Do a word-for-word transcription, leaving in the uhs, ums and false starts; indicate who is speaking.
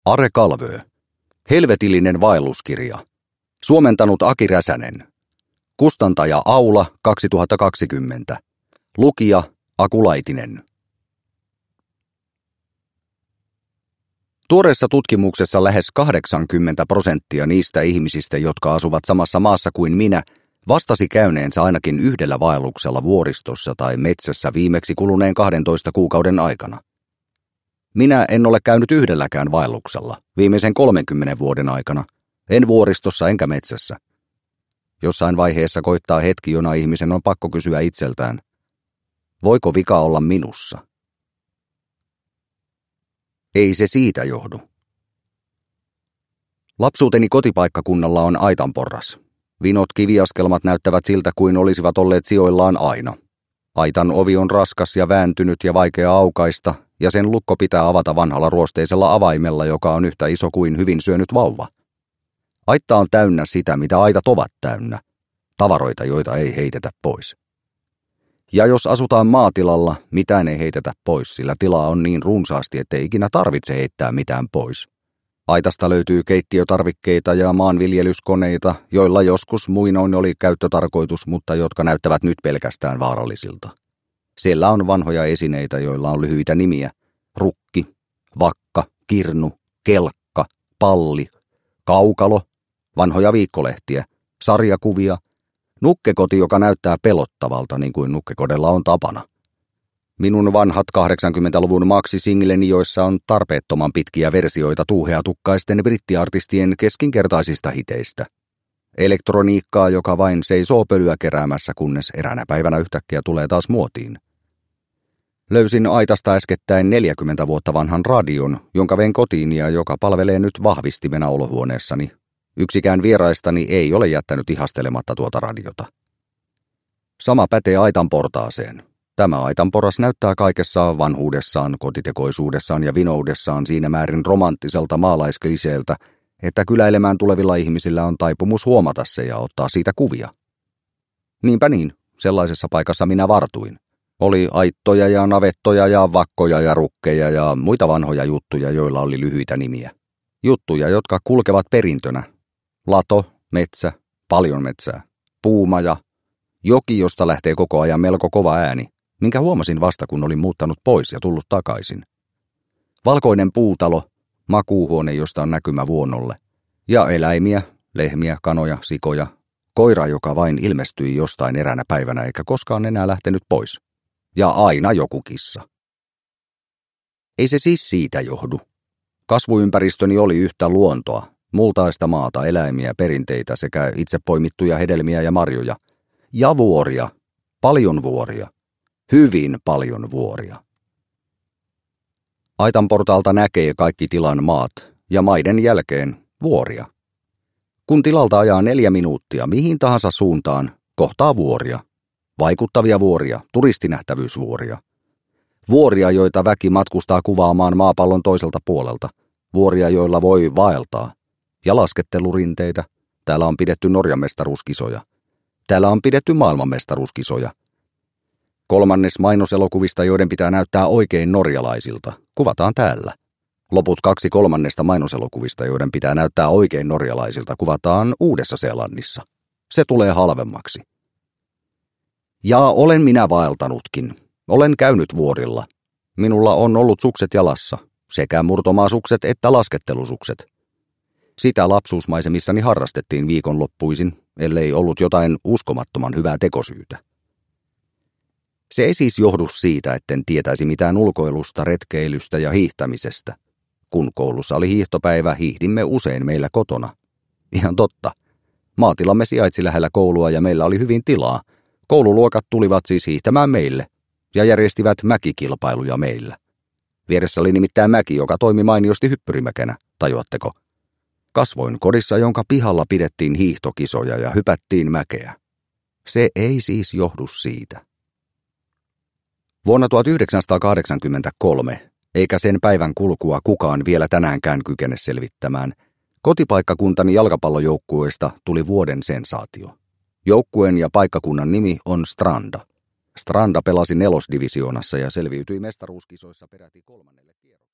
Speaker 1: Are Kalvö. Helvetillinen vaelluskirja. Suomentanut Aki Räsänen. Kustantaja Aula kaksituhattakaksikymmentä. Lukija Aku Laitinen. Tuoreessa tutkimuksessa lähes kahdeksankymmentä prosenttia niistä ihmisistä, jotka asuvat samassa maassa kuin minä, vastasi käyneensä ainakin yhdellä vaelluksella vuoristossa tai metsässä viimeksi kuluneen kahdentoista kuukauden aikana. Minä en ole käynyt yhdelläkään vaelluksella viimeisen kolmenkymmenen vuoden aikana, en vuoristossa enkä metsässä. Jossain vaiheessa koittaa hetki, jona ihmisen on pakko kysyä itseltään, voiko vika olla minussa? Ei se siitä johdu. Lapsuuteni kotipaikkakunnalla on aitanporras. Vinot kiviaskelmat näyttävät siltä kuin olisivat olleet sijoillaan aina. Aitan ovi on raskas ja vääntynyt ja vaikea aukaista, ja sen lukko pitää avata vanhalla ruosteisella avaimella, joka on yhtä iso kuin hyvin syönyt vauva. Aitta on täynnä sitä, mitä aitat ovat täynnä. Tavaroita, joita ei heitetä pois. Ja jos asutaan maatilalla, mitään ei heitetä pois, sillä tilaa on niin runsaasti, ettei ikinä tarvitse heittää mitään pois. Aitasta löytyy keittiötarvikkeita ja maanviljelyskoneita, joilla joskus muinoin oli käyttötarkoitus, mutta jotka näyttävät nyt pelkästään vaarallisilta. Siellä on vanhoja esineitä, joilla on lyhyitä nimiä. Rukki, vakka, kirnu, kelkka, palli, kaukalo, vanhoja viikkolehtiä, sarjakuvia, nukkekoti, joka näyttää pelottavalta, niin kuin nukkekodella on tapana. Minun vanhat kahdeksankymmentäluvun maksisingleni, joissa on tarpeettoman pitkiä versioita tuuheatukkaisten brittiartistien keskinkertaisista hiteistä. Elektroniikkaa, joka vain seisoo pölyä keräämässä, kunnes eräänä päivänä yhtäkkiä tulee taas muotiin. Löysin aitasta äskettäin neljäkymmentä vuotta vanhan radion, jonka vein kotiin ja joka palvelee nyt vahvistimena olohuoneessani. Yksikään vieraistani ei ole jättänyt ihastelematta tuota radiota. Sama pätee aitan portaaseen. Tämä aitanporras näyttää kaikessa vanhuudessaan, kotitekoisuudessaan ja vinoudessaan siinä määrin romanttiselta maalaiskliseeltä, että kyläilemään tulevilla ihmisillä on taipumus huomata se ja ottaa siitä kuvia. Niinpä niin, sellaisessa paikassa minä vartuin. Oli aittoja ja navettoja ja vakkoja ja rukkeja ja muita vanhoja juttuja, joilla oli lyhyitä nimiä. Juttuja, jotka kulkevat perintönä. Lato, metsä, paljon metsää, puumaja, joki, josta lähtee koko ajan melko kova ääni, minkä huomasin vasta, kun olin muuttanut pois ja tullut takaisin. Valkoinen puutalo, makuuhuone, josta on näkymä vuonolle, ja eläimiä, lehmiä, kanoja, sikoja, koira, joka vain ilmestyi jostain eräänä päivänä eikä koskaan enää lähtenyt pois, ja aina joku kissa. Ei se siis siitä johdu. Kasvuympäristöni oli yhtä luontoa, multaista maata, eläimiä, perinteitä sekä itse poimittuja hedelmiä ja marjoja, ja vuoria, paljon vuoria, hyvin paljon vuoria. Aitan portaalta näkee kaikki tilan maat ja maiden jälkeen vuoria. Kun tilalta ajaa neljä minuuttia mihin tahansa suuntaan, kohtaa vuoria. Vaikuttavia vuoria, turistinähtävyysvuoria. Vuoria, joita väki matkustaa kuvaamaan maapallon toiselta puolelta. Vuoria, joilla voi vaeltaa. Ja laskettelurinteitä. Täällä on pidetty Norjan mestaruuskisoja. Täällä on pidetty maailmanmestaruuskisoja. Kolmannes mainoselokuvista, joiden pitää näyttää oikein norjalaisilta, kuvataan täällä. Loput kaksi kolmannesta mainoselokuvista, joiden pitää näyttää oikein norjalaisilta, kuvataan Uudessa-Seelannissa. Se tulee halvemmaksi. Ja olen minä vaeltanutkin. Olen käynyt vuorilla. Minulla on ollut sukset jalassa, sekä murtomaasukset että laskettelusukset. Sitä lapsuusmaisemissani harrastettiin viikonloppuisin, ellei ollut jotain uskomattoman hyvää tekosyytä. Se ei siis johdu siitä, etten tietäisi mitään ulkoilusta, retkeilystä ja hiihtämisestä. Kun koulussa oli hiihtopäivä, hiihdimme usein meillä kotona. Ihan totta. Maatilamme sijaitsi lähellä koulua ja meillä oli hyvin tilaa. Koululuokat tulivat siis hiihtämään meille ja järjestivät mäkikilpailuja meillä. Vieressä oli nimittäin mäki, joka toimi mainiosti hyppyrimäkenä, tajuatteko? Kasvoin kodissa, jonka pihalla pidettiin hiihtokisoja ja hypättiin mäkeä. Se ei siis johdu siitä. Vuonna tuhatyhdeksänsataakahdeksankymmentäkolme, eikä sen päivän kulkua kukaan vielä tänäänkään kykene selvittämään, kotipaikkakuntani jalkapallojoukkueesta tuli vuoden sensaatio. Joukkueen ja paikkakunnan nimi on Stranda. Stranda pelasi nelosdivisioonassa ja selviytyi mestaruuskisoissa peräti kolmannelle kierrokselle.